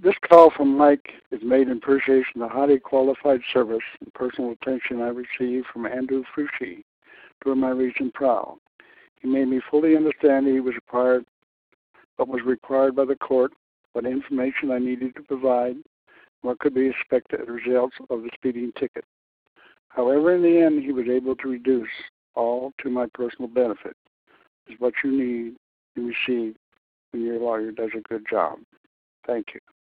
This call from Mike is made in appreciation of the highly qualified service and personal attention I received from Andrew Fushi during my recent trial. He made me fully understand what was required by the court, what information I needed to provide, what could be expected as results of the speeding ticket. However, in the end, he was able to reduce all to my personal benefit. Is what you need to receive when your lawyer does a good job. Thank you.